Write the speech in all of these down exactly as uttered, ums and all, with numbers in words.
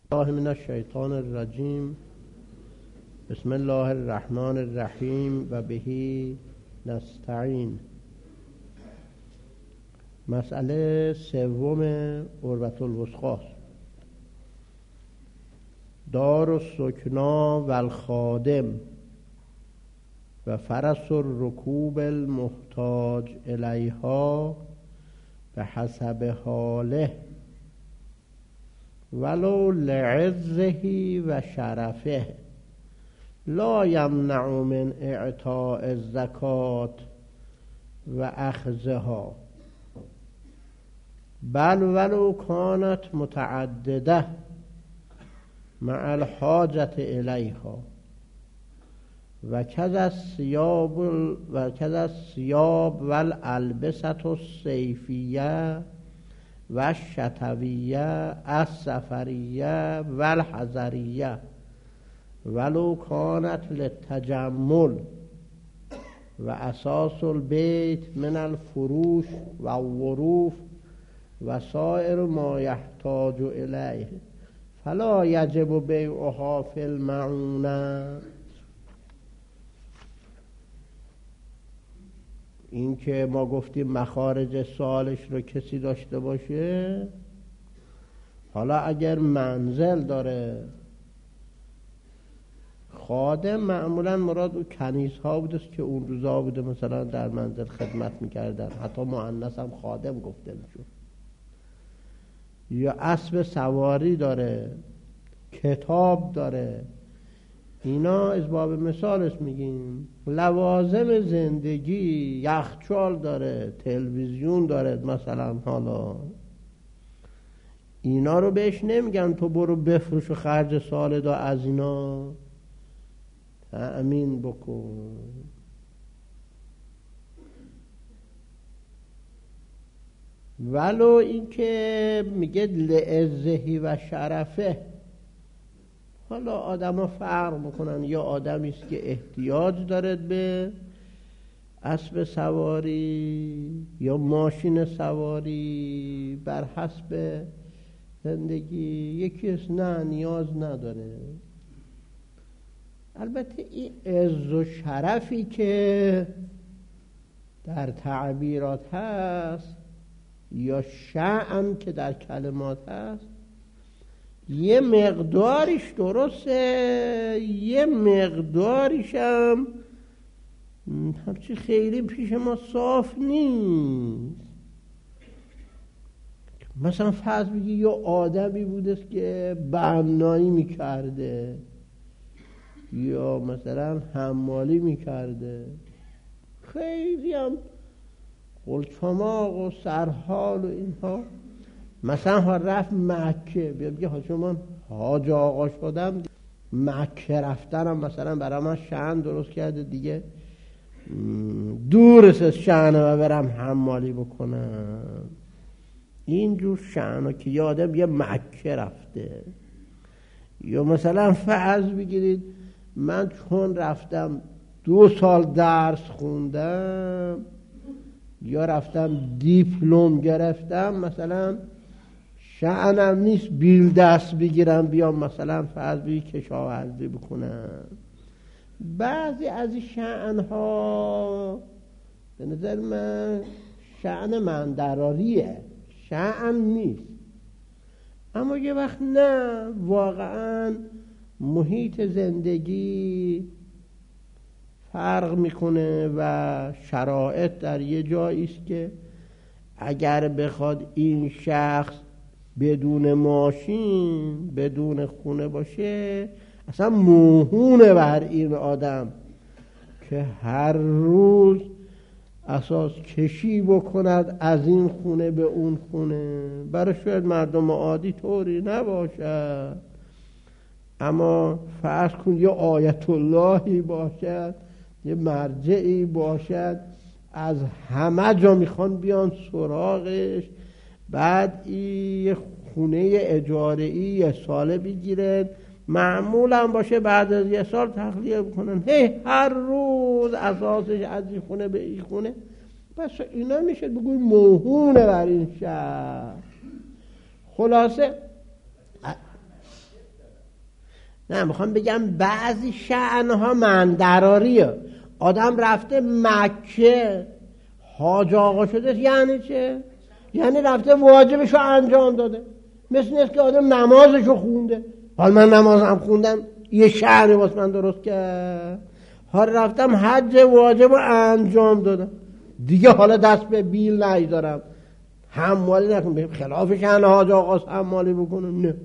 الله من الشیطان الرجیم. بسم الله الرحمن الرحیم و بهی نستعین. مسئله سوم عروة الوثقی. دار السکنا و الخادم و فرس الرکوب المحتاج الیها به حسب حاله ولو لعزه و شرفه لا یمنع من اعطاء الزکات و اخذها بل ولو کانت متعدده مع الحاجة الیها و کذا الثياب و کذا الثياب و الالبسة الصيفیه و الشتویه السفریه و الحضریه ولو کانت للتجمل و اساس البیت من الفروش و الظروف و سائر ما یحتاج الیه فلا یجب بیعها فی المعونه. این که ما گفتیم مخارج سوالش رو کسی داشته باشه، حالا اگر منزل داره، خادم معمولا مراد اون کنیز ها بوده که اون روزا بوده مثلا در منزل خدمت میکردن، حتی مؤنث هم خادم گفته میشد. یا اسب سواری داره، کتاب داره، اینا از باب مثالش میگیم. لوازم زندگی، یخچال داره، تلویزیون داره مثلا، حالا اینا رو بهش نمیگن تو برو بفروش و خرج سال دا از اینا تأمین بکن. ولو این که میگه لعزهی و شرفه، حالا آدم ها فرق میکنن، یا آدمی است که احتیاج دارد به اسب سواری یا ماشین سواری بر حسب زندگی، یکی است نه نیاز نداره. البته این عز و شرفی که در تعبیرات هست یا شأن که در کلمات هست، یه مقداریش درسته، یه مقداریش هم همچی خیلی پیش ما صاف نیست. مثلا فرض بگی یه آدمی بوده که بنایی میکرده یا مثلا حمالی میکرده، خیلی هم قلچماق و سرحال و اینها، مثلا ها رفت مکه، بگه ها شما حاج آقا شدم، مکه رفتنم مثلا برای من شأن درست کرده دیگه، دورست از شأنه و برم حمالی بکنم. اینجور شأنه که یادم یه مکه رفته. یا مثلا فرض بگیرید من چون رفتم دو سال درس خوندم یا رفتم دیپلم گرفتم، مثلا شأنم نیست بیل دست بگیرم بیام مثلا فرض بگی کشاورزی بکنم. بعضی از این شأنها به نظر من شأن مندراریه، شأن نیست. اما یه وقت نه، واقعا محیط زندگی فرق میکنه و شرایط در یه جایی است که اگر بخواد این شخص بدون ماشین بدون خونه باشه، اصلا موهونه بر این آدم که هر روز اساس کشی بکند از این خونه به اون خونه. برای شاید مردم عادی طوری نباشد، اما فرض کن یه آیت اللهی باشد، یه مرجعی باشد، از همه جا میخوان بیان سراغش، بعد یه خونه اجاره‌ای یه ساله بگیرن، معمولا باشه بعد از یه سال تخلیه بکنن، هی هر روز اساسش از این خونه به این خونه. پس اینا میشه بگوی موهونه بر این شهر. خلاصه نه میخوام بگم بعضی شأنها مندراریه. آدم رفته مکه حاج آقا شده یعنی چه؟ یعنی رفته واجبشو انجام داده. مثل نیست که آدم نمازشو خونده. حال من نمازم خوندم یه شأنی واسه من درست کرد. حال رفتم حج واجبو انجام دادم دیگه حالا دست به بیل نگذارم، حمالی نکنم، خلاف شأن حاج آقاست حمالی بکنم. نه،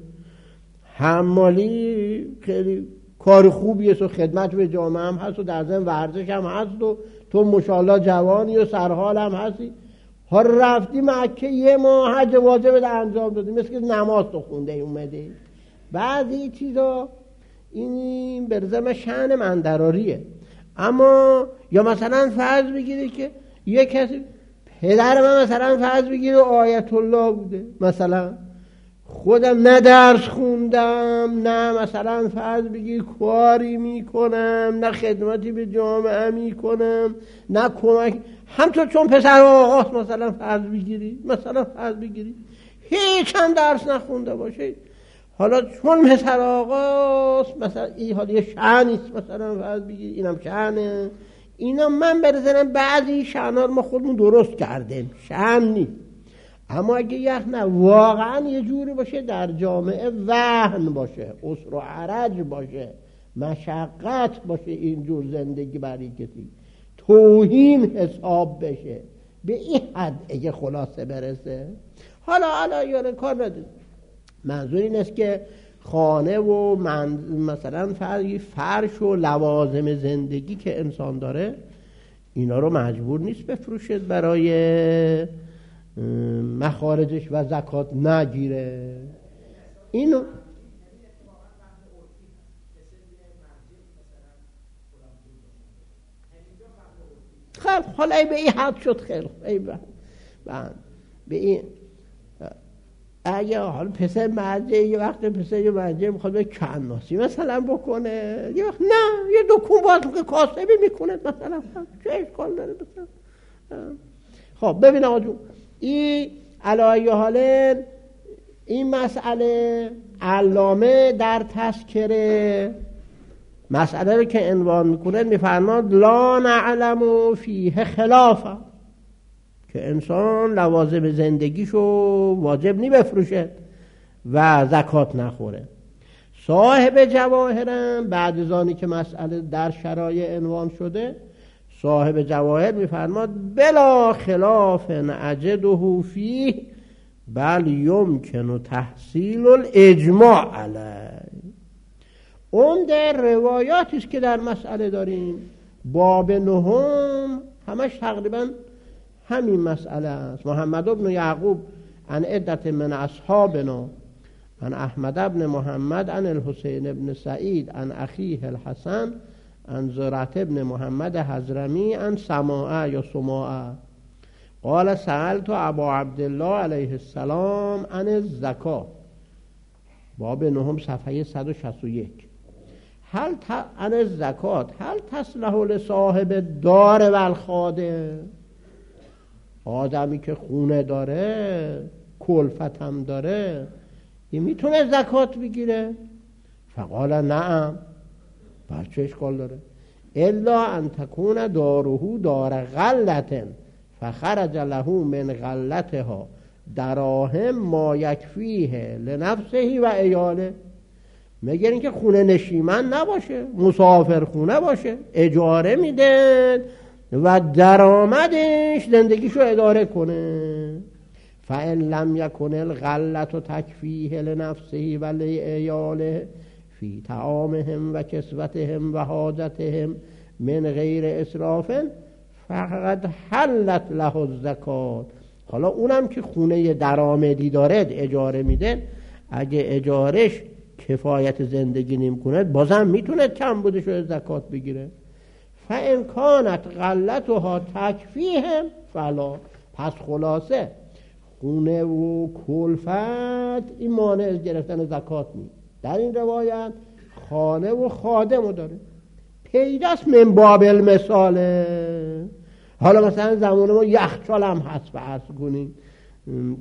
حمالی خیلی کار خوبیه و خدمت به جامعه هم هست و در ضمن ورزش هم هست و تو ماشاءالله جوانی و سرحال هم هستی. ها رفتی مکه یه ماه حج واجب انجام دادی، مثل که نماز تو خونده اومده. بعضی چیزا این برزم شأن مندراریه. اما یا مثلا فرض بگیری که یه کسی پدر من مثلا فرض بگیری آیت الله بوده، مثلا خودم نه درس خوندم نه مثلا فرض بگیر کاری میکنم نه خدمتی به جامعه میکنم نه کمک، همطور چون پسر آقاست مثلا فرض بگیری مثلا فرض بگیری هیچ هم درس نخونده باشه، حالا چون پسر آقاست مثلا این حالا یه شأنیست مثلا فرض بگیری اینم شأنه. اینا من برزنم بعضی شأن‌ها رو ما خودمون درست کردیم، شأن نیست. اما اگه یک نه واقعا یه جوری باشه در جامعه وهن باشه، عسر و عرج باشه، مشقت باشه، اینجور زندگی برای کسی توهین حساب بشه، به این حد اگه خلاصه برسه. حالا حالا یاره کار ندید، منظور این است که خانه و من مثلا فرش و لوازم زندگی که انسان داره اینا رو مجبور نیست بفروشد برای مخارجش و زکات نگیره. اینو خیلی حالا ای به این حد شد، خیلی ای به به این اگه حالا پسر مرجع یه وقت پسر یه مرجع میخواد به کناسی مثلا بکنه، یه وقت نه یه دکون باز که کاسبی میکنه مثلا، چه اشکال داره مثلا. خب ببین آقا جون، این علایه حال این مسئله علامه در تذکره مسئله رو که عنوان میکنه میفرماد لا نعلم فیه خلافا، که انسان لوازم زندگیشو واجب نی بفروشه و زکات نخوره. صاحب جواهرم بعد از آنی که مسئله در شرایع عنوان شده صاحب جواهر میفرماد بلا خلاف نعجده فیه بل یمکن تحصیل الاجماع علیه. اون در روایاتی است که در مسئله داریم، باب نهم همش تقریبا همین مسئله است. محمد بن یعقوب عن عدت من اصحابنا عن احمد بن محمد عن الحسین بن سعید عن اخیه الحسن عن زرعت بن محمد حضرمی عن سماعه یا سماعه قال سألت ابا عبدالله علیه السلام عن الزکاة، باب نهم صفحه صد و شصت و یک. هل ت... عن الزکاة هل تصلح لصاحب دار و الخاده، آدمی که خونه داره کلفت هم داره این میتونه زکات بگیره؟ فقال نعم، بچه اشکال داره. الا ان تکون داره دار غلة فخرج له من غلتها دراهم ما یکفیه لنفسه و عیاله، مگر اینکه خونه نشیمن نباشه، مسافر خونه باشه، اجاره میده و درآمدش زندگیشو اداره کنه. فإن لم يكن الغلة تكفيه لنفسه و لعیاله فی طعامهم و کسوتهم و حاجتهم من غیر اسراف فقد حلت له الزکات. حالا اونم که خونه درآمدی داره اجاره میده، اگه اجارش کفایت زندگی نمیکنه بازم میتونه کم بودش رو زکات بگیره. فإن كانت غلتها تکفیهم فلا، پس خلاصه خونه و کلفت این مانع از گرفتن زکات نیست. در این روایت خانه و خادمو داره، پیداست من باب المثاله. حالا مثلا زمان ما یخچال هم هست فرض کنیم،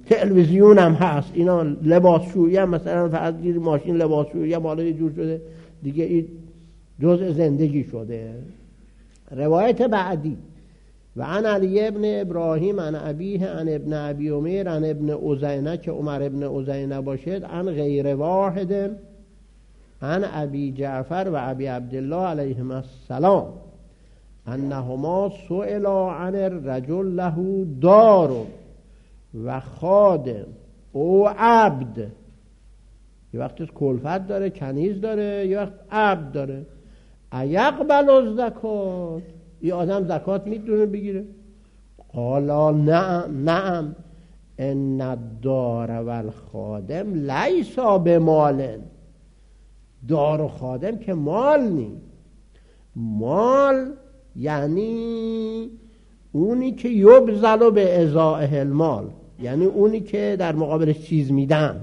تلویزیون هم هست، اینا لباسشویی هم مثلا فرض گیری ماشین لباسشویی هم حالا یه جور شده دیگه این جزء زندگی شده. روایت بعدی و عن علی ابن ابراهیم عن ابیه عن ابن ابی عمیر عن ابن عزینه که عمر ابن عزینه باشد عن غیر واحد عن ابی جعفر و ابی عبدالله علیهما السلام انهما سئلا عن الرجل له دار و خادم او عبد. یه وقت کلفت داره، کنیز داره، یه وقت عبد داره. ایقبل الزکات، یه آدم زکات میتونه بگیره؟ قالا نعم نعم ان الدار و الخادم لیسا بمال. دار و خادم که مال نی. مال یعنی اونی که یبذل به ازائه المال، یعنی اونی که در مقابلش چیز میدن.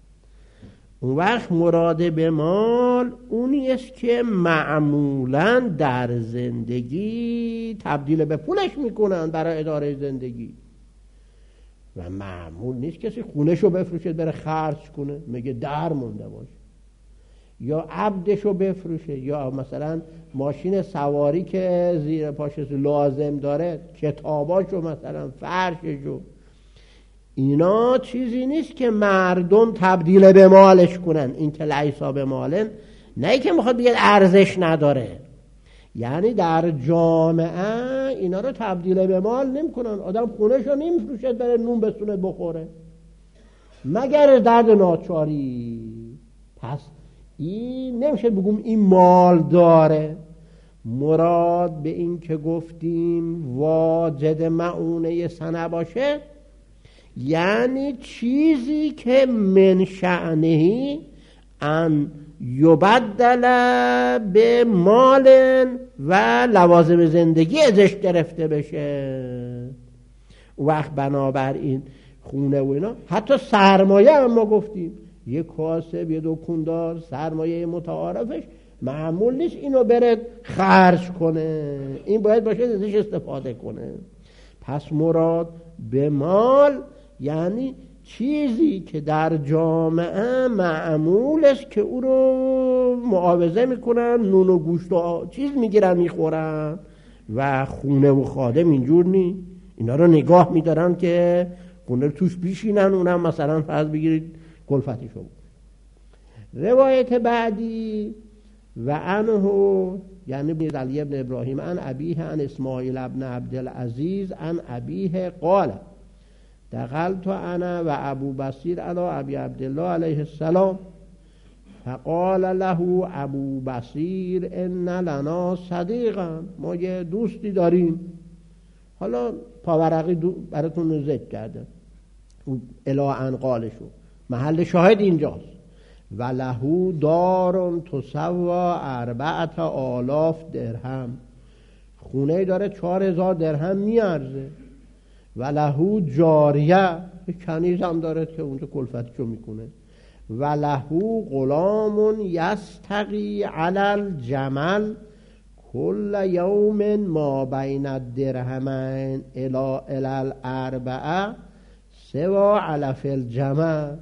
اون وقت مراد به مال اونی است که معمولا در زندگی تبدیل به پولش میکنن برای اداره زندگی. و معمول نیست کسی خونهشو بفروشه بره خرج کنه، میگه در مونده باشه، یا عبدشو بفروشه، یا مثلا ماشین سواری که زیر پاشش لازم داره، کتاباشو مثلا فرششو. اینا چیزی نیست که مردم تبدیل به مالش کنن. این که لیسا به مالن، نه که میخواد بگه ارزش نداره، یعنی در جامعه اینا رو تبدیل به مال نمیکنن. آدم خونهشو نمیفروشه بره نون بسونه بخوره مگر درد ناچاری. پس این نمیشه بگم این مال داره. مراد به این که گفتیم واجد معونه سنه باشه، یعنی چیزی که من شأنه ان یبدل به مال و لوازم زندگی ازش گرفته بشه. وقت بنابراین خونه و اینا، حتی سرمایه هم ما گفتیم، یه کاسب یه دکاندار سرمایه متعارفش معمول نیست اینو بره خرج کنه، این باید باشه ازش استفاده کنه. پس مراد به مال یعنی چیزی که در جامعه معمول است که او رو معاوضه میکنن، نون و گوشت و چیز میگیرن میخورن، و خونه و خادم اینجور نی. اینا رو نگاه میدارن که خونه رو توش بیشینن، اونم مثلا فرض بگیرید کلفتی شد. روایت بعدی و عنه یعنی علی ابن ابراهیم عن ابیه عن اسماعیل ابن عبدالعزیز عن ابیه قال دخلت انا و ابو بصیر علی ابی عبدالله علیه السلام فقال له ابو بصیر ان لنا صدیقا، ما یه دوستی داریم. حالا پاورقی براتون ذکر کرده الی ان قالشو، محل شاهد اینجاست. و له دار تسوا اربعت آلاف درهم، خونه داره چهار هزار درهم میارزه. و له جاریه، کنیز هم داره که اونجا کلفتشو میکنه. و له غلام یستقی علی الجمل کل یوم ما بین الدرهمین الی الاربعه سوا علف الجمل.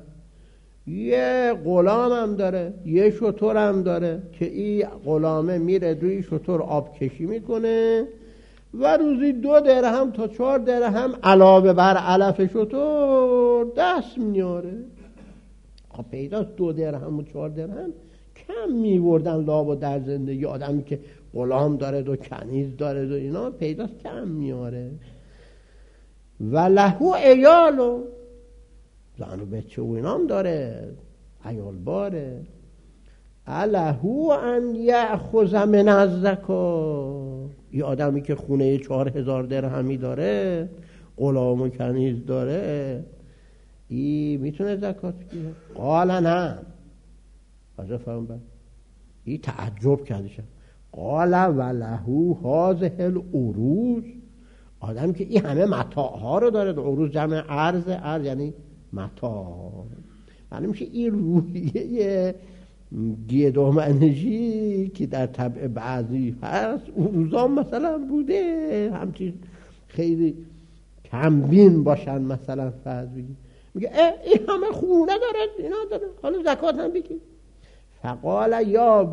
یه غلام هم داره، یه شتر هم داره که این غلامه میره دوی شتر آب کشی میکنه و روزی دو درهم تا چهار درهم علاوه بر علف شتر دست میاره. خب پیداست دو درهم و چهار درهم کم میوردن لابا در زندگی آدمی که غلام داره و کنیز داره و اینا، پیداست کم میاره. و لهو ایالو، زن و بچه و اینام داره، عیال باره. الهو ان یأخذ من الزکات، یه آدمی که خونه چهار هزار درهمی داره، غلام و کنیز داره، این میتونه زکات بگیره؟ قال نه. حضرت فرمود این تعجب کردش. قال ولهو هذه العروض، آدمی که این همه متاع ها رو داره، عروض جمع ارز، ارز یعنی متاع، یعنی میشه این روحیه گیدومنشی که در طبع بعضی هست اون روزا مثلا بوده، همچین خیلی کمبین باشن. مثلا فرض بگید میگه این همه خونه داره اینا داره، حالا زکات هم بگید. فقال یا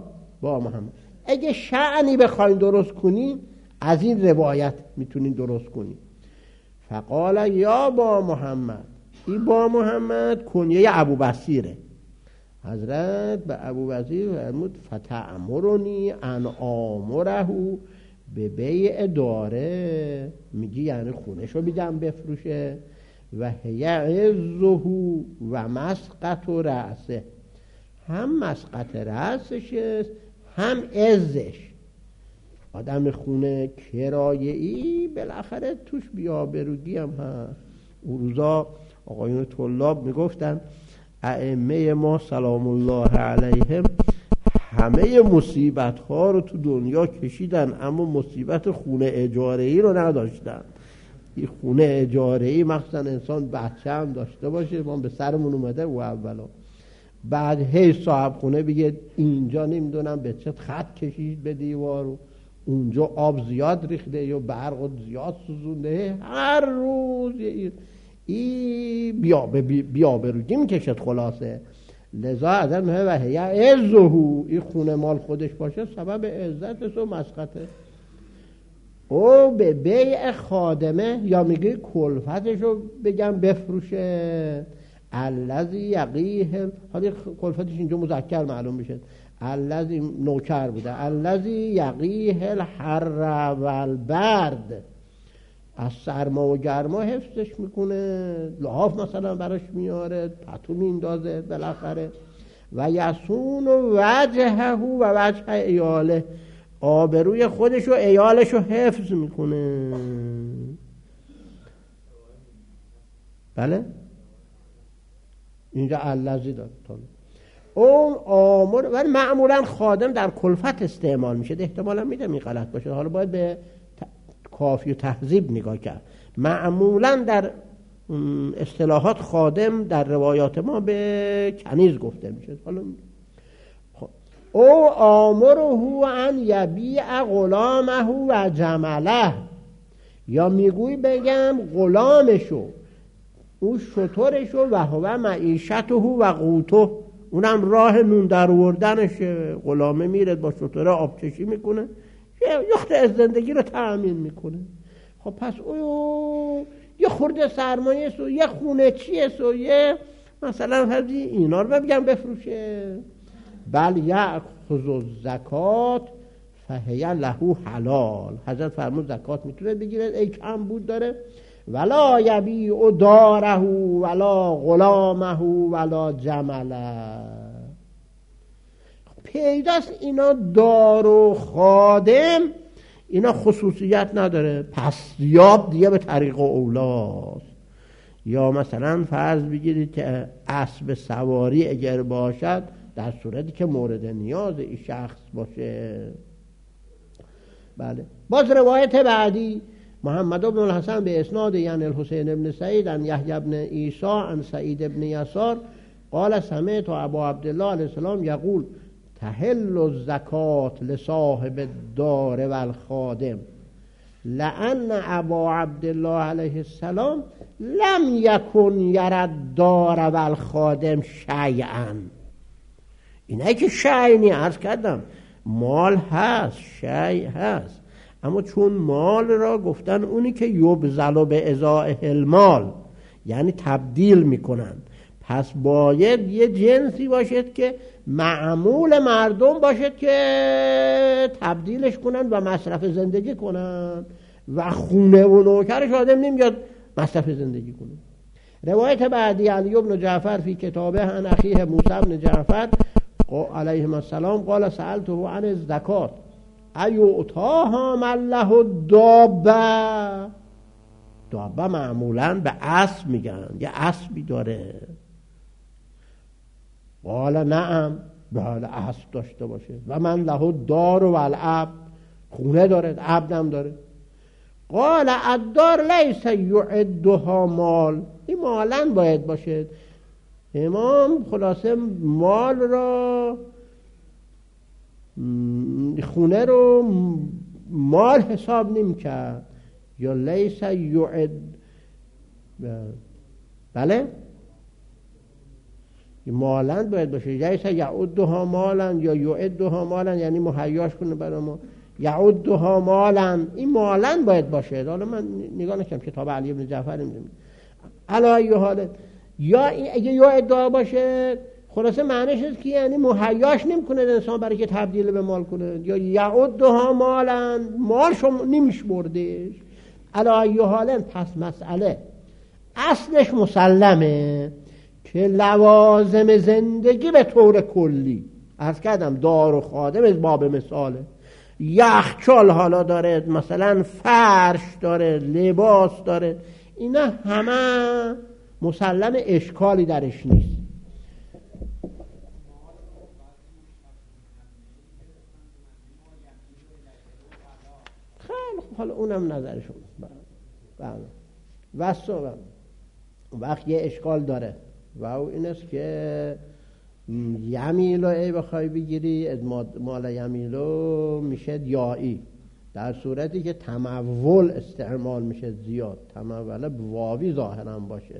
با محمد. اگه شأنی بخواین درست کنین از این روایت میتونین درست کنین. فقال یا با محمد، این با محمد کنیه ابو بصیره. حضرت به ابو بصیر فرمود فتأمرنی ان آمره به بیع داره، میگی یعنی خونشو بیدم بفروشه. و هیعزه و مسقط و رأسه، هم مسقط رأسش هم عزش. آدم خونه کرایه‌ای بالاخره توش بی‌آبرویی هم هست. اون روزا آقایون طلاب میگفتن ائمه ما سلام الله علیهم همه مصیبت ها رو تو دنیا کشیدن اما مصیبت خونه اجاره‌ای رو نداشتن. این خونه اجاره‌ای مخصوصا انسان بچه هم داشته باشه، ما به سرمون اومده و اولا بعد هی صاحب خونه بگه اینجا نمیدونم به چه خط کشید به دیوارو، اونجا آب زیاد ریخته یا برق زیاد سوزونده، هر روز این بیا بیا بروگی میکشد. خلاصه لذا ازن مهه و هیه عزهو، این خونه مال خودش باشه سبب عزتش و مسقطه. او به بیع خادمه، یا میگه کلفتش رو بگم بفروشه. الذی یقیه، حالا کلفتش اینجا مذکر معلوم میشه، الذی نوکر بوده، الذی یقیه الحر والبرد، از سرما و گرما حفظش میکنه، لحاف مثلا براش میاره، پتو میندازه بالاخره. و یسون وجهه و وجه ایاله، آبروی خودش و ایالش رو حفظ میکنه. بله اینجا الذی داد. اون آمر، ولی معمولا خادم در کلفت استعمال میشه، احتمالا میدم این غلط باشه، حالا باید به کافی و تهذیب نگاه کرد. معمولا در اصطلاحات خادم در روایات ما به کنیز گفته میشه. حالا او آمره ان یبیع غلامه و جمله، یا میگوی بگم غلامشو، او شترشو، و هو معیشته و قوته، اونم راه نون در آوردنشه. غلامه میره با شتره آبکشی میکنه، یخت از زندگی رو تأمین میکنه. خب پس او یه خورده سرمایه سو، یه خونه چیه سو، یه مثلا هزی اینا رو بگم بفروشه. بل یأخذ الزکات فهی له حلال، حضرت فرمود زکات میتونه بگیره، ای کم بود داره. ولا یبیع داره ولا غلامه ولا جمله. پیداست اینا دار و خادم اینا خصوصیت نداره، پس یاب دیگه به طریق اولاست. یا مثلا فرض بگیرید که اسب سواری اگر باشد، در صورتی که مورد نیاز این شخص باشه. بله. باز روایت بعدی، محمد بن الحسن به اسناد یعنی الحسین بن سعید عن یحیی بن عیسی عن سعید بن یسار قال سمعت ابا عبدالله علیه السلام یقول تحل الزکات لصاحب الدار والخادم لأن ابا عبدالله علیه السلام لم یکن یرد دار والخادم شیئا. اینه که شیء عرض کردم مال هست، شیء هست، اما چون مال را گفتن اونی که یبذل به ازاء المال، یعنی تبدیل میکنن، پس باید یه جنسی باشد که معمول مردم باشد که تبدیلش کنن و مصرف زندگی کنن، و خونه و نوکرش آدم نمیاد مصرف زندگی کنه. روایت بعدی علی بن جعفر فی کتابه عن اخیه موسی بن جعفر علیه السلام قال سألته عن الزکات ایعطاها من له الدابه. دابه معمولا به اسب میگن، یه اسبی داره. قال نعم، بله اسب داشته باشه. و من له الدار و العبد، خونه داره، عبدم داره. قال الدار لیس یعدها مال، این مالا باید باشه. امام خلاصه مال را، خونه رو مال حساب نمی کرد. یا لیس یعد، بله مالند باید باشه. یعیس یعدها مالند یا یعدها مالند، یعنی مهیاش کنه برای ما. یعدها مالند، این مالند باید باشه. حالا من نگاه نکنم کتاب علی بن جعفر میدونم علی ای حال، یا اگه یعدها باشه خلاصه معنیش است که یعنی مهیاش نمیکنه انسان برای که تبدیل به مال کنه. یا یعدها مالند، مالشو نمیشمردش. علی ای حال، پس مسئله اصلش مسلمه که لوازم زندگی به طور کلی، عرض کردم دار و خادم از باب مثاله، یخچال حالا داره، مثلا فرش داره، لباس داره، اینا همه مسلم، اشکالی درش نیست. خیلی خوب، حالا اونم نظرشون. بله واسه وقت یه اشکال داره و او این است که یمیلو ای بخوای بگیری از مال یمیلو میشه یایی، در صورتی که تمول استعمال میشه زیاد، تمول واوی ظاهرا باشه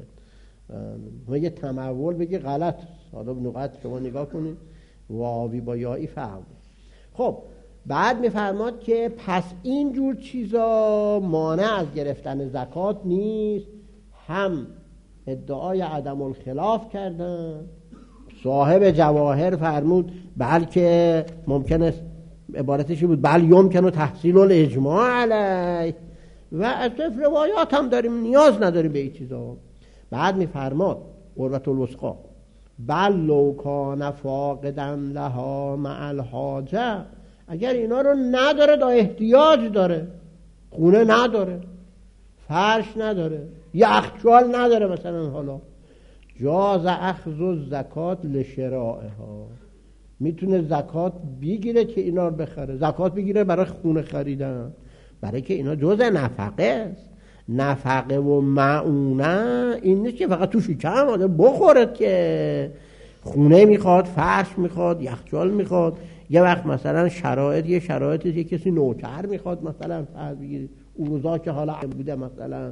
و یه تمول بگی غلط. حالا نقاط شما نگاه کنید واوی با یایی فرق. خب بعد میفرماد که پس اینجور چیزا مانع از گرفتن زکات نیست. هم ادعای عدم الخلاف کردن، صاحب جواهر فرمود بلکه ممکن است عبارتشی بود بل یمکن تحصیل الاجماع علیه، و از روایات هم داریم، نیاز نداریم به این چیزا. بعد میفرماد قربت الوثقی بل لو کان فاقدا لها مع الحاجه، اگر اینا رو نداره دا احتیاج داره، خونه نداره، فرش نداره، یخچال نداره مثلا، حالا جاز اخذ الزکات لشرائها، میتونه زکات بگیره که اینا رو بخره، زکات بگیره برای خونه خریدن، برای که اینا جز نفقه است. نفقه و معونه این نیست که فقط تو شکم آدم بخورد، که خونه میخواد، فرش میخواد، یخچال میخواد. یه وقت مثلا شرایط یه شرایطی یه کسی نوکر میخواد، مثلا فرض بگیرید اون روزا که حالا بوده مثلا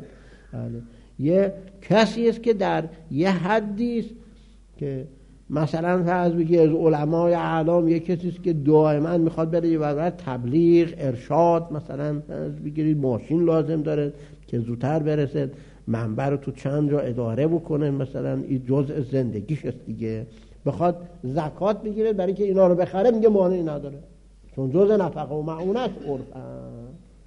یه کسی است که در یه حدی است که مثلا فرض بگیرید از علمای اعلام یه کسی است که دائما میخواد بره برای تبلیغ ارشاد، مثلا فرض بگیرید ماشین لازم داره که زودتر برسه، منبر رو تو چند جا اداره بکنه، مثلا این جزء زندگیش است دیگه، بخواد زکات بگیره برای که اینا رو بخره، میگه مانعی نداره چون جزء نفقه و معونه است عرفاً.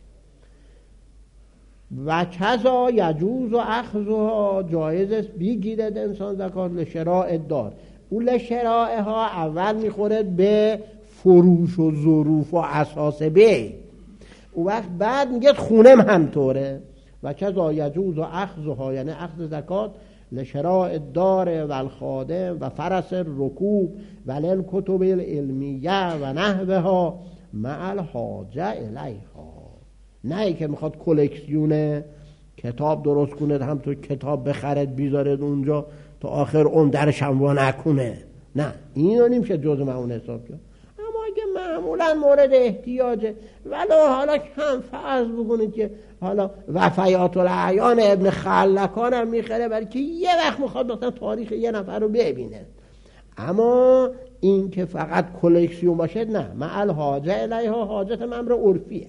و کذا یجوز و اخذها، جایز است بگیرد انسان زکات لشراء دار. اون لشراء ها اول میخورد به فروش و ظروف و اساس بی، اون وقت بعد میگه خونم همطوره. و کذا یجوز و اخذها، یعنی اخذ زکات لشراء الدار و الخادم و فرس الرکوب و للکتب العلمیه و نحوها مع الحاجه الیها، نه ای که میخواد کلکسیون کتاب درست کنه، هم تو کتاب بخرد بیزارد اونجا تا آخر اون درش هم وا نکنه، نه اینو نمیشه جز معون حساب کرد. اما اگه معمولا مورد احتیاجه، ولو حالا کم فرض بکنید که حالا وفیات الاعیان ابن خلکان هم میخره برای که یه وقت میخواد مثلا تاریخ یه نفر رو ببینه، اما این که فقط کلکسیون باشه نه، مع الحاجه الیها، حاجت امر عرفیه.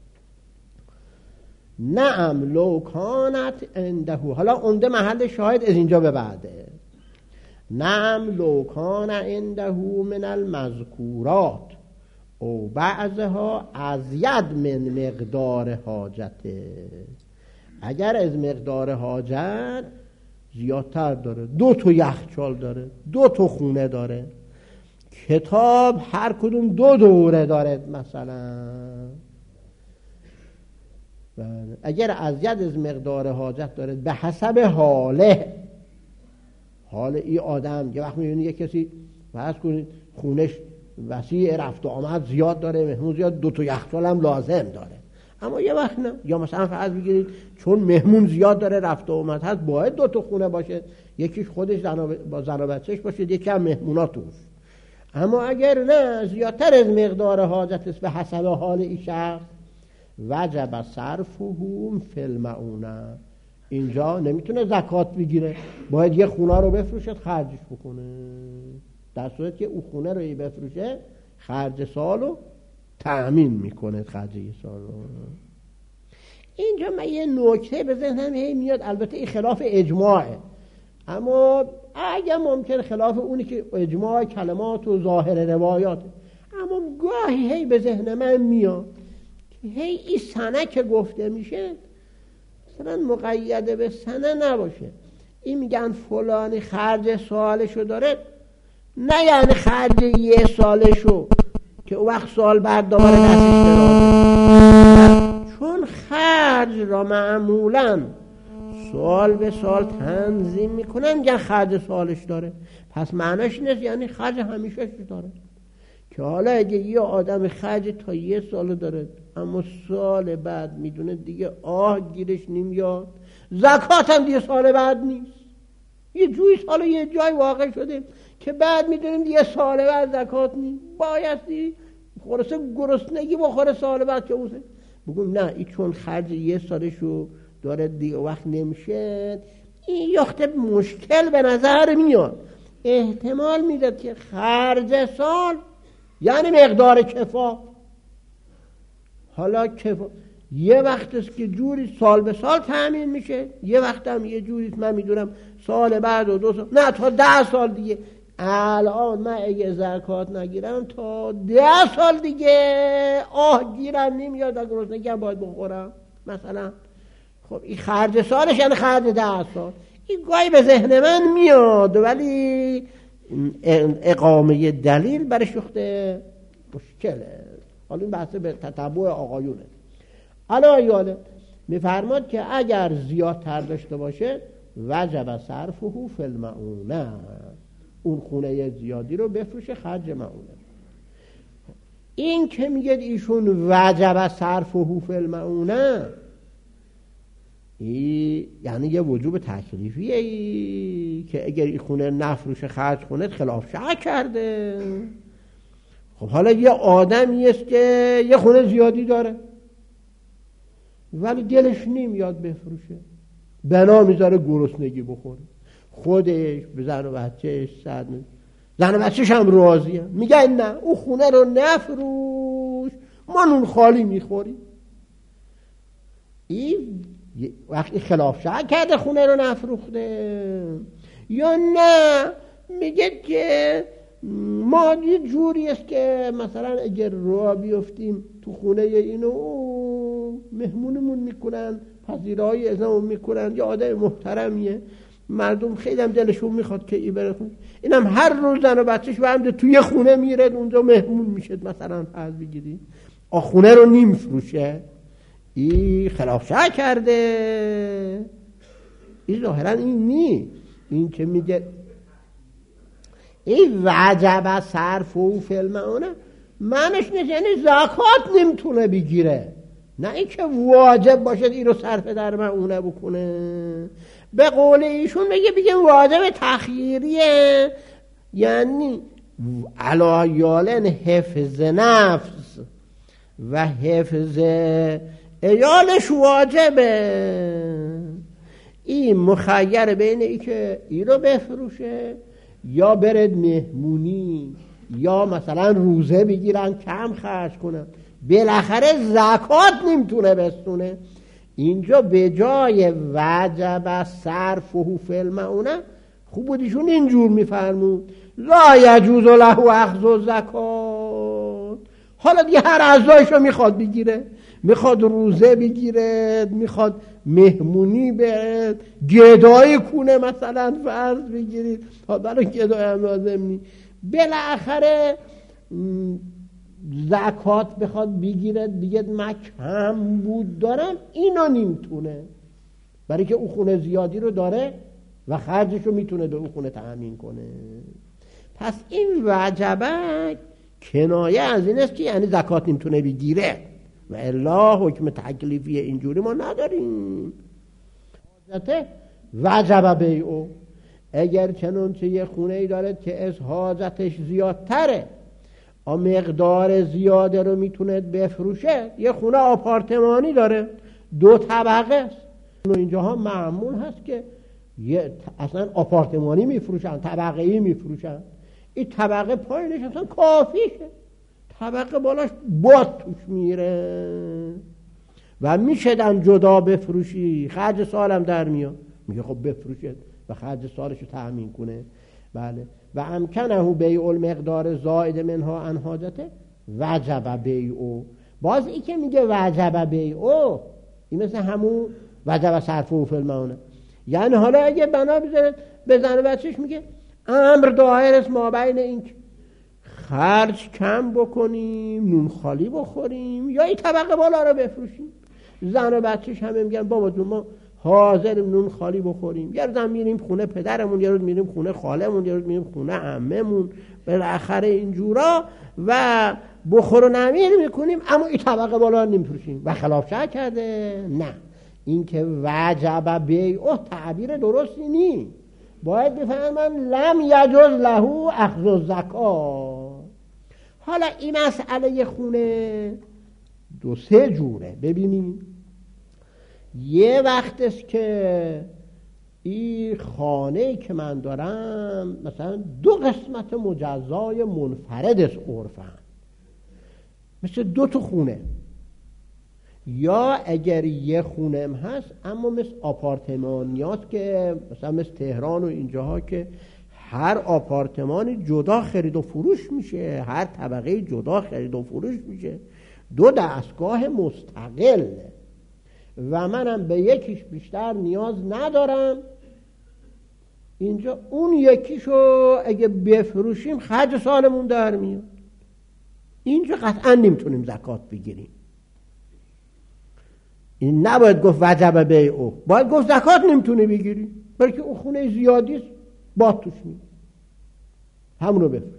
نعم لو کانت عنده، حالا اونده محل شاهد از اینجا به بعده. نعم لو کان عنده من المذکورات او بعضها ازید من مقدار حاجته، اگر از مقدار حاجت زیادتر داره، دو تا یخچال داره، دو تا خونه داره، کتاب هر کدوم دو دوره داره مثلا، اگر ازید از مقدار حاجت داره به حسب حاله، حال این آدم، یه وقت میبینی یه کسی فرض کنید خونش وسیع، رفت و آمد زیاد داره، مهمون زیاد، دو تا یخچال هم لازم داره، اما یه وقت نه، یا مثلا فرض بگیرید چون مهمون زیاد داره رفت و آمد هست باید دو تا خونه باشه، یکیش خودش با زن و بچهش باشه، یکی هم مهمونا توش. اما اگر نه زیادتر از مقدار حاجت است به حسب حال این شخص، وجب صرفه فی المعونه، اینجا نمیتونه زکات بگیره، باید یه خونه رو بفروشه خرجش بکنه. در صورت که او خونه رو بفروشه خرج سالو تأمین میکنه، خرج یه سال رو. اینجا من یه نکته به ذهنم هی میاد، البته این خلاف اجماعه، اما اگه ممکن خلاف اونی که اجماع کلمات و ظاهر روایات، اما گاهی هی به ذهن من میاد که هی این سنه که گفته میشه مثلا مقید به سنه نباشه. این میگن فلانی خرج سالشو داره، نه یعنی خرج یه سالشو که او وقت سال بعد دوباره دستش دراده، چون خرج را معمولاً سال به سال تنظیم میکنن میگن خرج سالش داره، پس معناش نیست یعنی خرج همیشه داره. که حالا اگه یه آدم خرج تا یه سال داره اما سال بعد میدونه دیگه آه گیرش نمیاد، زکات هم دیگه سال بعد نیست، یه جوی سال یه جای واقع شده که بعد میدونیم دیگه سال بعد زکات نیست، بایستی خورسه گرسنگی بخوره سال بعد که اوزه بگم نه این چون خرج یه سالشو داره دیگه وقت نمیشه. این یخته مشکل به نظر میاد، احتمال میداد که خرج سال یعنی مقدار کفا، حالا کفا یه وقت است که جوری سال به سال تأمین میشه، یه وقت هم یه جوری من میدونم سال بعد و دو سال نه تا ده سال دیگه. الان من اگه زکات نگیرم تا ده سال دیگه آه گیرم نمیاد و گرسنگی هم باید بخورم مثلا. خب این خرج سالش یعنی خرج ده سال. این گاهی به ذهن من میاد ولی اقامه دلیل برای شخته مشکله. حالا این بحث به تتبع آقایونه. حالا یاده میفرماد که اگر زیادتر داشته باشه وجب صرفه فی المعونه، اون خونه زیادی رو بفروشه خرج معونه. این که میگه ایشون وجب صرفه فی المعونه، ای یعنی یه وجوب تکلیفیه، ای که اگر این خونه نفروشه خرج خونه خلاف شرع کرده. خب حالا یه آدمی است که یه خونه زیادی داره ولی دلش نمیاد بفروشه، بنا میذاره گرسنگی بخوره، خودش به زن و بچهش صد زن و بچهش هم راضیه، میگن نه اون خونه رو نفروش ما نون خالی میخوریم. این وقتی خلاف شرع کرده خونه رو نفروخته، یا نه میگه که ما یه جوری است که مثلا اگر راه بیفتیم تو خونه اینو مهمونمون میکنن، پذیرایی ازمون میکنن، یا آدم محترمیه، مردم خیلی هم دلشون میخواد که ای بره خونه، اینم هر روز زن و بچهش برمیده توی خونه میره اونجا مهمون میشه مثلا فرض بگیریم، آ خونه رو نیم فروشه، این خلاف شرع کرده. این ظاهرا این نی، این که میگه این وجب صرفه فی المعونه معنیش نیست یعنی زکات نمیتونه بگیره، نه این که واجب باشه این رو صرف در معونه بکنه. به قول ایشون میگه بگیم واجب تخییریه، یعنی علایالن حفظ نفس و حفظ ایالش واجبه. این مخیر بین ای که این رو بفروشه یا برد مهمونی یا مثلا روزه بگیرن کم خرج کنن، بالاخره زکات نمیتونه بستونه. اینجا به جای وجب صرفه فی المعونه خوب بودیشون اینجور میفرمود لا یجوز له اخذ الزکات. حالا دیگه هر اعضایشو میخواد بگیره، میخواد روزه بگیره، میخواد مهمونی بره، گدای کونه مثلا فرض بگیرید، تا برای گدای هم لازم نی، بالاخره زکات بخواد بگیره دیگه مکم بود دارم اینو نمیتونه، برای که او خونه زیادی رو داره و خرجشو میتونه به او خونه تأمین کنه. پس این وجبه کنایه از این است که یعنی زکات نمیتونه بگیره و الا حکم تکلیفی اینجوری ما نداریم. حاجته وجب بیعو، اگر چنانچه یه خونه ای داره که از حاجتش زیادتره، مقدار زیاده رو میتونه بفروشه، یه خونه آپارتمانی داره دو طبقه است، اینجاها معمول هست که یه اصلا آپارتمانی میفروشن، طبقه ای میفروشن، این طبقه پایینش اصلا کافیشه، طبقه بالاش باد توش میره و میشدن جدا بفروشی، خرج سالم در میاد. میگه خب بفروشه و خرج سالشو تأمین کنه. بله. و امکنه بیع المقدار زائد منها عن حاجته وجب بیعو. باز ای که میگه وجب بیعو، این مثل همون وجب صرفه فی المعونه. یعنی حالا اگه بنا بذاره به زن و بچهش، میگه امر دایر است ما بین این که خرج کم بکنیم، نون خالی بخوریم، یا این طبقه بالا رو بفروشیم. زن و بچهش همه میگن بابا جون ما حاضریم نون خالی بخوریم، یه روز میریم خونه پدرمون، یه روز میریم خونه خالمون، یه روز میریم خونه عممون، بالاخره اینجورا و بخور و نمیر میکنیم، اما این طبقه بالا رو نمیفروشیم. و خلاف شرع کرده؟ نه، این که وجب بیعه تعبیر درستی نیست. باید بفهمن لم یجوز له اخذ الزکات. حالا این مسئله خونه دو سه جوره. ببینید، یه وقت است که این خانه‌ای که من دارم مثلا دو قسمت مجزای منفرد است عرفاً، مثل دو تا خونه، یا اگر یه خونه هم هست اما مثل آپارتمانیات که مثلا مثل تهران و اینجاها که هر آپارتمانی جدا خرید و فروش میشه، هر طبقه جدا خرید و فروش میشه، دو دستگاه مستقل و منم به یکیش بیشتر نیاز ندارم. اینجا اون یکیشو اگه بفروشیم خرج سالمون در میاد، اینجا قطعا نمیتونیم زکات بگیریم. این نباید گفت وجب بیعه، باید گفت زکات نمیتونه بگیری، بلکه اون خونه زیادی است باد توش میاد، همونو بفروش.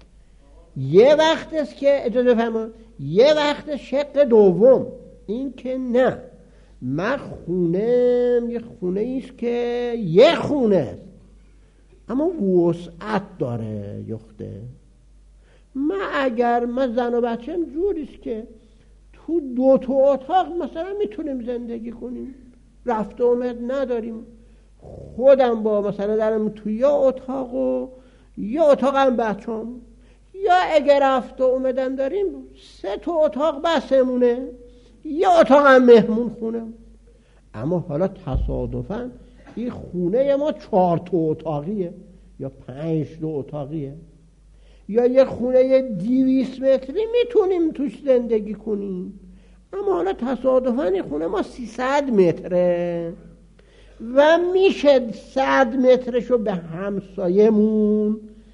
یه وقت است که اجازه فرمایید، یه وقت شق دوم، این که نه من خونه یه خونه ایست که یه خونه است اما وسعت داره یخته. من اگر من زن و بچه‌م جوریست که تو دو تا اتاق مثلا میتونیم زندگی کنیم، رفت و آمد نداریم، خودم با مثلا درم تو یا اتاق و یا اتاقم بچه‌م، یا اگر رفت و آمدم داریم سه تا اتاق بسمونه، یا اتاقم مهمون خونه. اما حالا تصادفاً این خونه ما چهار تا اتاقیه یا پنج تا اتاقیه، یا یه خونه دویست متری میتونیم توش زندگی کنیم، اما حالا تصادفاً این خونه ما سیصد متره و میشه صد مترشو به همسایمون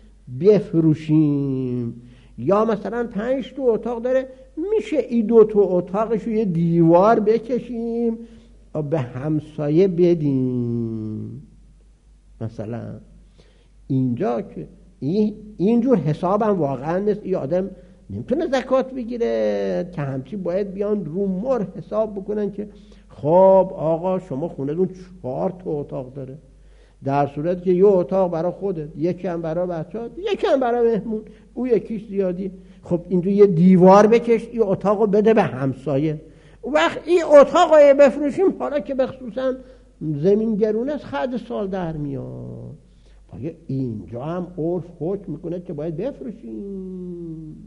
بفروشیم، یا مثلا پنج تا اتاق داره میشه این دو تا اتاقشو یه دیوار بکشیم و به همسایه بدیم. مثلا اینجا که این اینجور حسابم واقعا نیست، این آدم نمیتونه زکات بگیره که همچی باید بیان رو مر حساب بکنن که خب آقا شما خونه دون چهار تا اتاق داره، در صورت که یه اتاق برای خودت، یکی هم برای بچه‌ات، یکی هم برای مهمون، او یکیش زیادی، خب اینجا یه دیوار بکش این اتاقو بده به همسایه. وقت این اتاقو بفروشیم، حالا که بخصوصا زمین گرونه است خرج سال در میاد، اینجا هم عرف حکم میکنه که باید بفروشیم.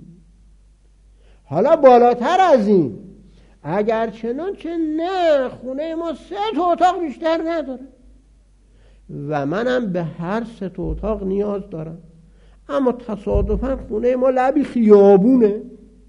حالا بالاتر از این اگر چنانچه نه خونه ما سه تا اتاق بیشتر نداره و منم به هر سه تا اتاق نیاز دارم، اما تصادفاً خونه ما لبی خیابونه،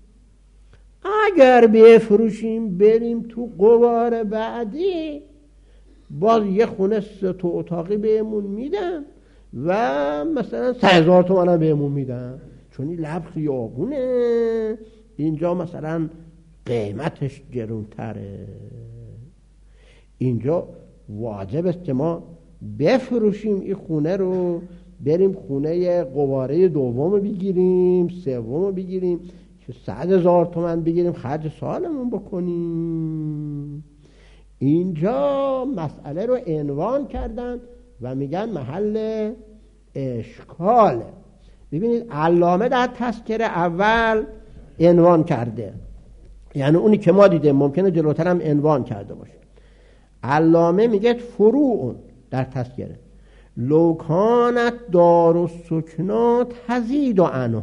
اگر بفروشیم بریم تو قوار بعدی باز یه خونه سه تا اتاقی بهمون میدن و مثلا سه هزار تومان هم بهمون میدن، چون این لب خیابونه، اینجا مثلا قیمتش گرونتره. اینجا واجب است که ما بفروشیم این خونه رو، بریم خونه قواره دوم بگیریم، سوم بگیریم که صد هزار تومان بگیریم خرج سالمون بکنیم. اینجا مسئله رو عنوان کردن و میگن محل اشکاله. ببینید علامه در تذکره اول عنوان کرده، یعنی اونی که ما دیدیم ممکنه جلوتر هم عنوان کرده باشه. علامه میگه فروع در تذکره لو کانت دار و سکنا تزید و عنه،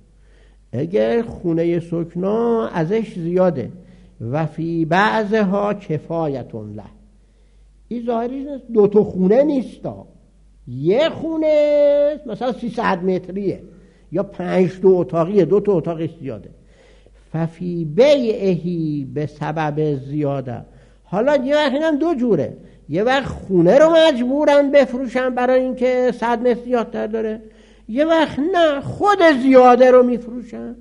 اگر خونه سکنا ازش زیاده و فی بعضها کفایتون له، این ظاهری دو تا خونه نیستا، یه خونه مثلا سیصد متریه یا پنج تا اتاقیه، دو تا اتاقش زیاده، ففی بیعهی به سبب زیاده. حالا یه وقت اینم دو جوره، یه وقت خونه رو مجبورن بفروشن برای اینکه صد متر زیادتر داره، یه وقت نه خود زیاده رو میفروشن.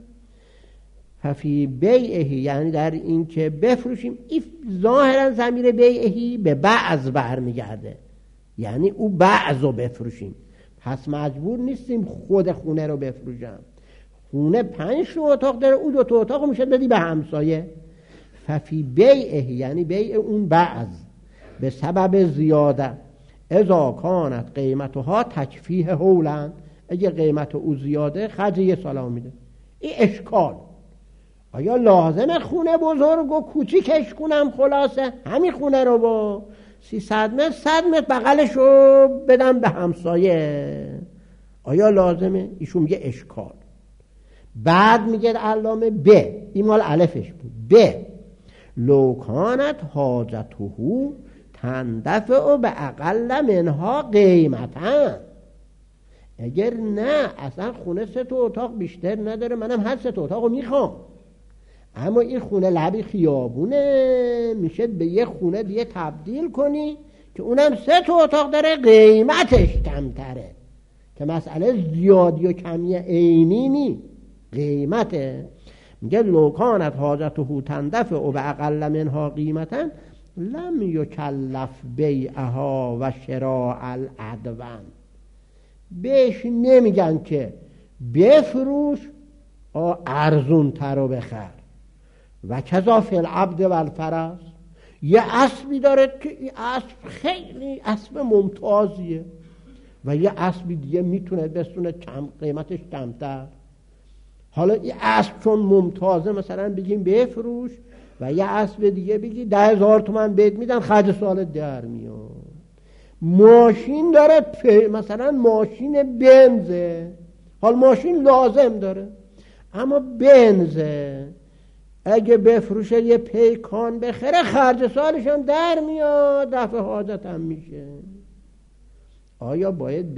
ففی بیعهی یعنی در این که بفروشیم، این ظاهرا ضمیر بیعهی به بعض برمیگرده، یعنی او بعض رو بفروشیم، پس مجبور نیستیم خود خونه رو بفروشم. خونه پنج تا اتاق داره، او دو تا اتاق رو میشه بدی به همسایه. ففی بیعه یعنی بیع اون بعض به سبب زیاده، اذا کانت قیمتها تکفیه حولن، اگه قیمت او زیاده خرج یه ساله میده. این اشکال، آیا لازمه خونه بزرگ و کوچیکش کنم؟ خلاصه همین خونه رو با سیصد متر صد متر بغلش رو بدم به همسایه، آیا لازمه؟ ایشون میگه اشکال. بعد میگه علامه ب، این مال الفش بود، ب لو کانت حاجته تندفع به اقل منها قیمتا، اگر نه اصلا خونه سه تا اتاق بیشتر نداره، منم هر سه تا اتاقو میخوام، اما این خونه لبی خیابونه، میشه به یه خونه دیگه تبدیل کنی که اونم سه تا اتاق داره، قیمتش کمتره، که مسئله زیادی و کمی عینی نی، قیمته. میگه لو کانت حاجته تندفع و به اقل منها قیمتا لم یکلف بیعها و شراء العدوان، بهش نمیگن که بفروش ارزون تر رو بخر. و کذا فی العبد و الفرس، یه اسبی داره که این اسب خیلی اسب ممتازیه و یه اسبی دیگه میتونه بسونه کم قیمتش کمتر، حالا این اسب چون ممتازه مثلا بگیم بفروش و یه اسب دیگه بگی ده هزار تومن بهت میدن خرج سال در میاد. ماشین داره مثلا ماشین بنزه، حال ماشین لازم داره اما بنزه، اگه بفروشه یه پیکان بخره خرج سالش هم در میاد، دفع حاجت هم میشه. آیا باید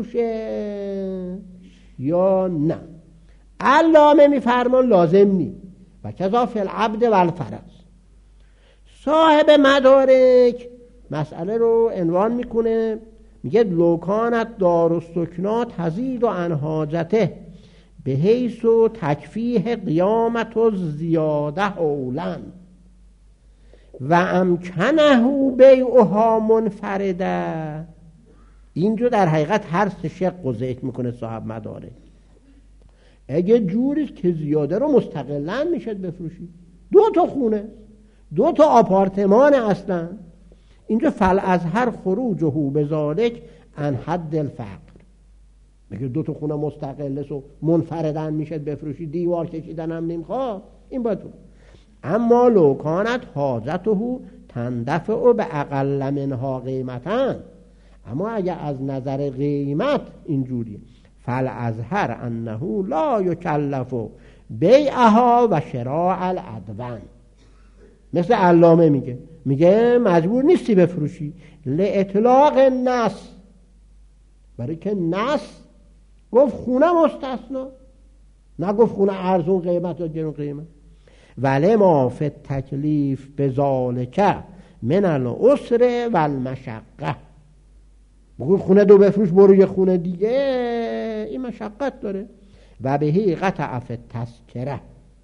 بفروشه یا نه؟ علامه میفرمان لازم نی. و کذا فی العبد و الفرس. صاحب مدارک مسئله رو عنوان میکنه، میگه لو کانت دار و سکنا تزید و عن حاجته به حیث و تکفیه قیامت و زیاده حولا و امکنه بیعها منفرده. اینجا در حقیقت هر سه شق رو ذکر میکنه صاحب مدارک. اگه جوری که زیاده رو مستقلاً میشد بفروشی، دو تا خونه دو تا آپارتمان اصلا، اینجا فل از هر خروجه بذالک عن حد الفقر، میگه دو تا خونه مستقله و منفردن میشد بفروشی، دیوار کشیدن هم نمیخواد، این باید تو. اما لو کانت حاجته تندفع به اقل منها قیمتا، اما اگه از نظر قیمت اینجوری فل از هر انه لا یکلف بیعها و شراء العدوان، مثل علامه میگه میگه مجبور نیستی بفروشی لاطلاق النص، برای که نص گفت خونه مستثنا، نگفت خونه ارزون قیمت یا گرون قیمت. ولی ما فی التکلیف بذالک من العسر و المشقه، بگو خونه دو بفروش برو یه خونه دیگه، این مشقت داره. و بهی قطع فی التذکره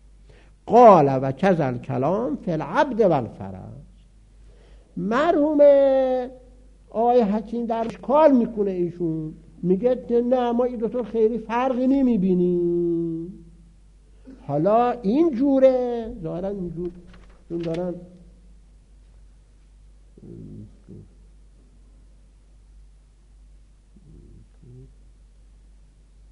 قال و کذا الکلام فی العبد و الفرس. مرحوم آقای حکیم در اشکال میکنه، ایشون میگه نه ما این دوتا خیلی فرقی نمیبینیم. حالا این جوره ظاهرا اینجور چون دارن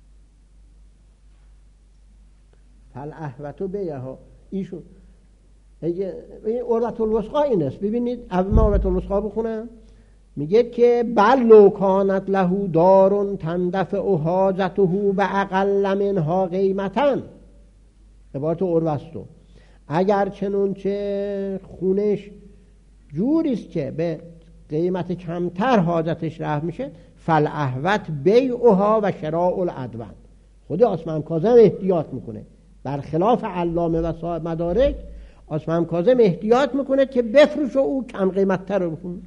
فالاحوتو بیها، ایشون این عروة الوثقی این است. ببینید اول ما عروة الوثقی بخونم، میگه که بل لو کانت له دار تندفع حاجته به اقل منها قیمتا، عبارت عروه است. اگر چنانچه خونش جوریست که به قیمت کمتر حاجتش رفع میشه، فالاحوط بیعها و شراء الادوان. خود عثمان کاظم احتیاط میکنه، برخلاف علامه و صاحب مدارک عثمان کاظم احتیاط میکنه که بفروش و او کم قیمت‌تر رو بخونه.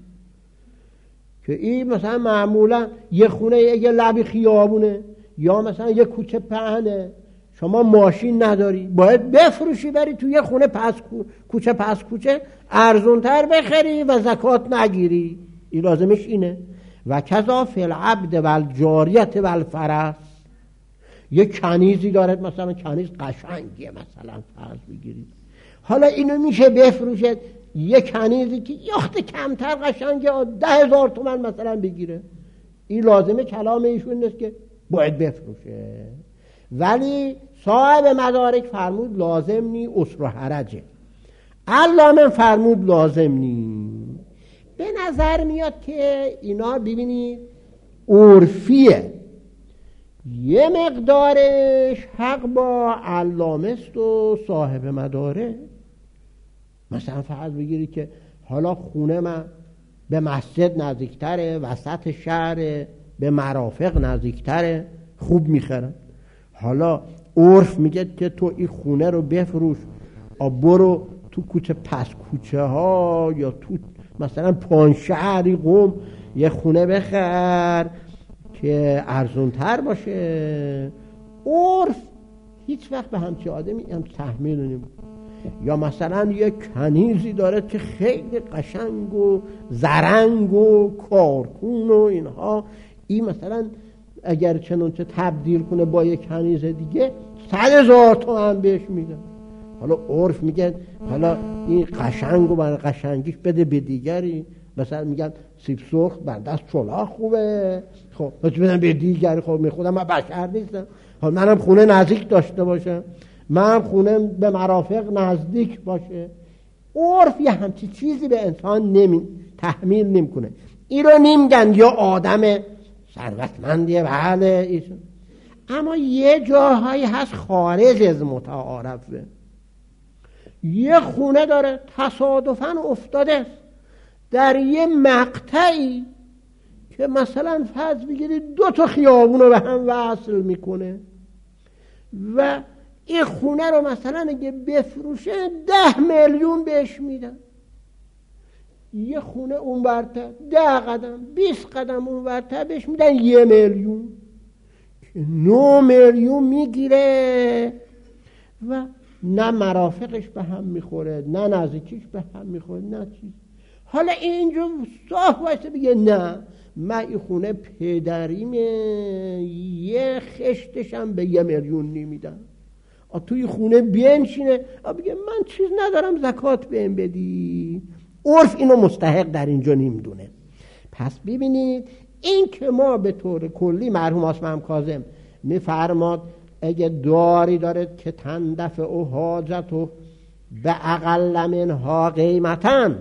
که این مثلا معمولا یه خونه یه لب خیابونه یا مثلا یه کوچه پهنه، شما ماشین نداری باید بفروشی بری تو یه خونه پس کوچه پس کوچه ارزونتر بخری و زکات نگیری. این لازمش اینه. و کذا فی العبد و الجاریت و الفرس. یه کنیزی دارد، مثلا کنیز قشنگیه مثلا فرض بگیرید، حالا اینو میشه بفروشه یه کنیزی که یخت کمتر قشنگه ده هزار تومن مثلا بگیره. این لازمه کلام ایشون نیست که باید بفروشه. ولی صاحب مدارک فرمود لازم نی، اسر و حرجه. علامه فرمود لازم نی. به نظر میاد که اینا ببینید عرفیه، یه مقدارش حق با علامه است و صاحب مدارک. مثلا فرض بگیری که حالا خونه من به مسجد نزدیکتره، وسط شهر، به مرافق نزدیکتره، خوب میخرم. حالا عرف میگه که تو این خونه رو بفروش، برو تو کوچه پس کوچه ها یا تو مثلا پانشهری قم یه خونه بخر که ارزونتر باشه. عرف هیچ وقت به همچی آدمی هم تحمیل نمیکنه. یا مثلا یک کنیزی داره که خیلی قشنگ و زرنگ و کارکون و اینها، این مثلا اگر چنانچه تبدیل کنه با یک کنیز دیگه صد هزار تومن بهش میدن. حالا عرف میگن حالا این قشنگ و برای قشنگیش بده به دیگری، مثلا میگن سیب سرخ بر دست چلاق خوبه، خب بس بدم به دیگری. خب میخودم من بشر نیستم، حالا منم خونه نزدیک داشته باشم، منم خونه به مرافق نزدیک باشه. عرف یه همچی چیزی به انسان نمی تحمیل نمیکنه. این رو نمیگن یا آدم ثروتمندیه، بله ایشون، اما یه جاهایی هست خارج از متعارفه. یه خونه داره تصادفاً افتاده در یه مقطعی که مثلا فرض بگیرید دو تا خیابون رو به هم وصل میکنه و این خونه رو مثلا اگه بفروشه ده میلیون بهش میدن. یه خونه اون برتر ده قدم بیست قدم اون برتر بهش میدن یه میلیون، نه میلیون میگیره و نه مرافقش به هم میخوره، نه نزدیکیش به هم میخوره، نه چیز. حالا اینجا صاحب واسه بگه نه من این خونه پدریمه، یه خشتشم به یه میلیون نمیدم، توی خونه بینشینه بگه من چیز ندارم زکات بهم بدی. عرف اینو مستحق در اینجا نمیدونه. پس ببینید این که ما به طور کلی مرحوم عثمان کاظم میفرماد اگه داری دارد که تندفع و حاجت و به اقل منها قیمتن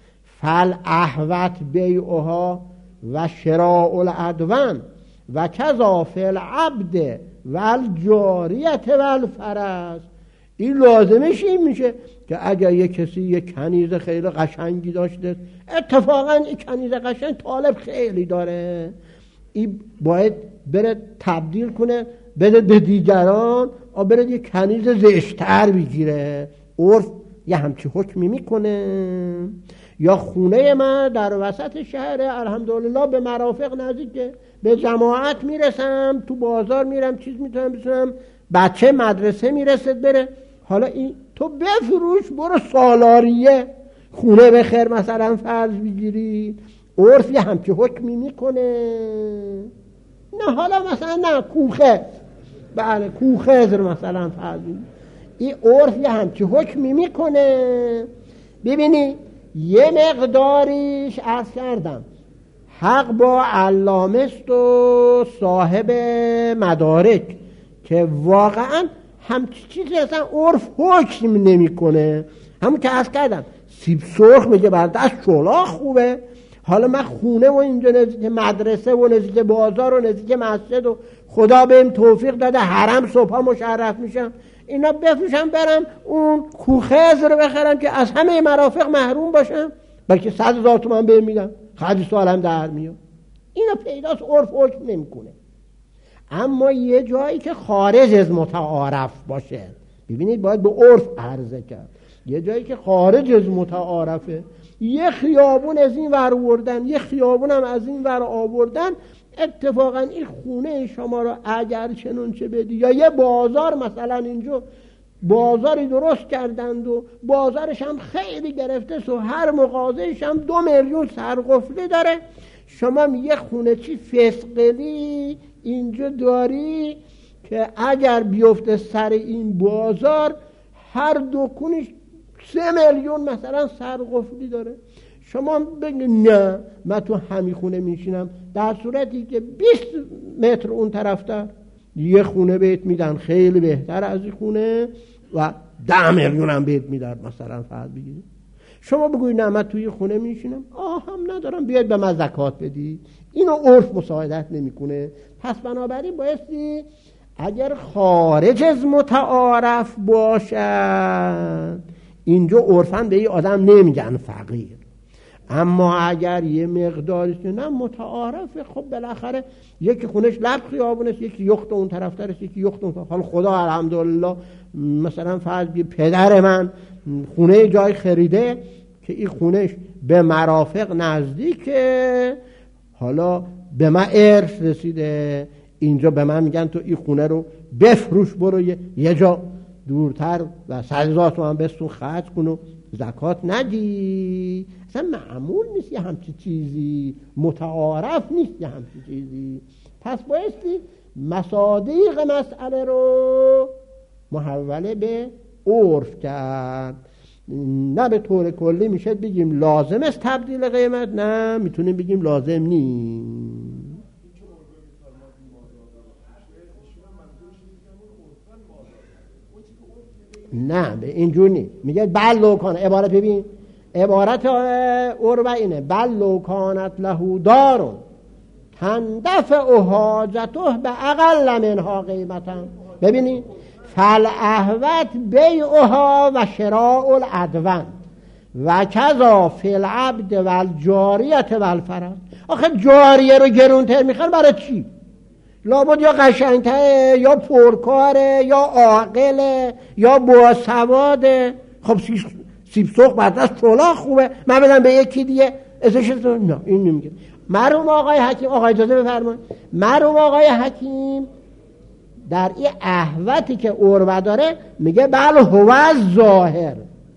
فالاحوط بیعها و شراء الادوان و کذا فی العبد و الجاریت و الفرس. این لازمش این میشه که اگر یک کسی یک کنیز خیلی قشنگی داشته، اتفاقا این کنیز قشنگ طالب خیلی داره، این باید بره تبدیل کنه بده به دیگران و بره یک کنیز زشتر بگیره. عرف یه همچی حکمی میکنه. یا خونه من در وسط شهر الحمدلله به مرافق نزدیکه، به جماعت میرسم، تو بازار میرم چیز میتونم بسنم، بچه مدرسه میرسد بره، حالا این تو بفروش برو سالاریه خونه بخیر مثلا فرض بگیری. عرف یه همچی حکمی میکنه. نه حالا مثلا نه کوخه، بله کوخه مثلا فرض بگیری، این عرف یه همچی حکمی میکنه. ببینی یه مقداریش عرض کردم حق با علامه است و صاحب مدارک که واقعا همچی چیزی اصلا عرف حکم نمیکنه، همون که عرض کردم سیب سرخ میگه بر دست چلاق خوبه. حالا من خونه و اینجا نزدیک مدرسه و نزدیک بازار و نزدیک مسجد و خدا بهم توفیق داده حرم صبحا مشرف میشم، اینا بفروشم برم اون کوخز رو بخرم که از همه مرافق محروم باشم، بلکه صد هزار تومان بهم میدم، خرج سالم در میاد. اینا پیداست، عرف حکم نمیکنه. اما یه جایی که خارج از متعارف باشه، ببینید باید به عرف عرضه کرد، یه جایی که خارج از متعارفه، یه خیابون از این ور آوردن یه خیابون هم از این ور آوردن، اتفاقا این خونه شما رو اگر چنونچه بدی، یا یه بازار مثلا اینجا بازاری درست کردند و بازارش هم خیلی گرفته و هر مغازهش هم دو میلیون سرقفلی داره، شما یه خونه چی فسقلی اینجا داری که اگر بیفته سر این بازار هر دکونش سه میلیون مثلا سرقفلی داره. شما بگید نه من تو همین خونه میشینم، در صورتی که بیست متر اون طرفتر یه خونه بهت میدن خیلی بهتر از این خونه و ده میلیون هم بهت میدن مثلا فرض بگیرید. شما بگوید نه من توی خونه میشینم، آه هم ندارم بیاید به من زکات بدی، اینو عرف مساعدت نمیکنه. پس بنابراین بایستی اگر خارج از متعارف باشد اینجا عرفاً به این آدم نمیگن فقیر، اما اگر یه مقداری که نه متعارفه، خب بالاخره یکی خونش لب خیابونش، یکی یخت اون طرفترش، یکی یخت اون طرف. حالا خدا الحمدلله مثلا فرض بگیر پدر من خونه جای خریده که این خونش به مرافق نزدیکه، حالا به من ارث رسیده، اینجا به من میگن تو این خونه رو بفروش برو یه جا دورتر و صد هزار تومان بستون خرج کن و زکات ندی. اصلا معمول نیست یه همچی چیزی، متعارف نیست یه همچی چیزی. پس بایستی مصادیق مسئله رو محوله به عرف کرد. نه به طور کلی میشه بگیم لازم است تبدیل قیمت، نه میتونیم بگیم لازم نیست. نه به اینجور نیست. میگه بل لو کان، عبارت ببین عبارت عربه اینه، بل لو کانت له دارون تندفع حاجته به اقل منها قیمتا. ببینید فالاهوت بیعها و شراء الادوان و کذا فی العبد و الجاریت و الفرس. آخه جاریه رو گرونتر میخوان برای چی؟ لابد یا قشنگتره یا پرکاره یا عاقله یا باسواده. خب سیب سرخ بعد از چلاق خوبه، من بدم به یکی دیگه ازش نه این نمیگه. مرحوم آقای حکیم، آقای اجازه بفرمایید، مرحوم آقای حکیم در این احوتی که عربه داره میگه بل هو الظاهر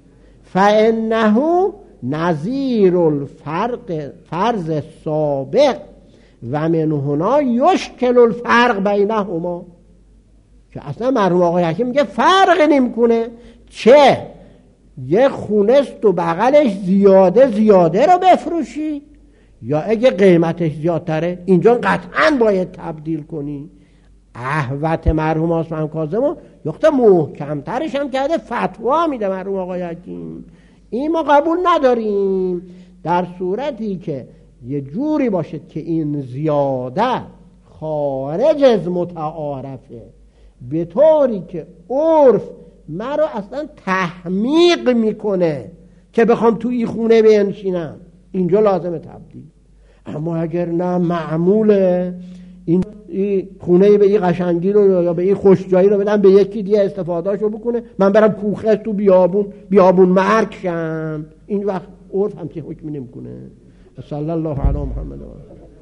فانه نظیر الفرق فرض سابق و من هنا یشکل الفرق بینهما. که اصلا مرحوم آقای حکیم میگه فرق نمیکنه چه یه خونه است و بغلش زیاده زیاده رو بفروشی یا اگه قیمتش زیادتره، اینجا قطعا باید تبدیل کنی. احوت مرحوم عثمان کاظم یخته محکمترش هم کرده، فتوا میده مرحوم آقای حکیم. این ما قبول نداریم در صورتی که یه جوری باشه که این زیاده خارج از متعارفه، به طوری که عرف مرا اصلا تحمیق میکنه که بخوام تو این خونه بنشینم، اینجا لازمه تبدیل. اما اگر نه معموله این خونه به این قشنگی رو یا به این خوشجایی رو بدم به یکی دیگه استفادهشو بکنه، من برم کوخه تو بیابون بیابون مرگ شم، این وقت عرف هم که حکم نمیکنه. صلی الله علی محمد.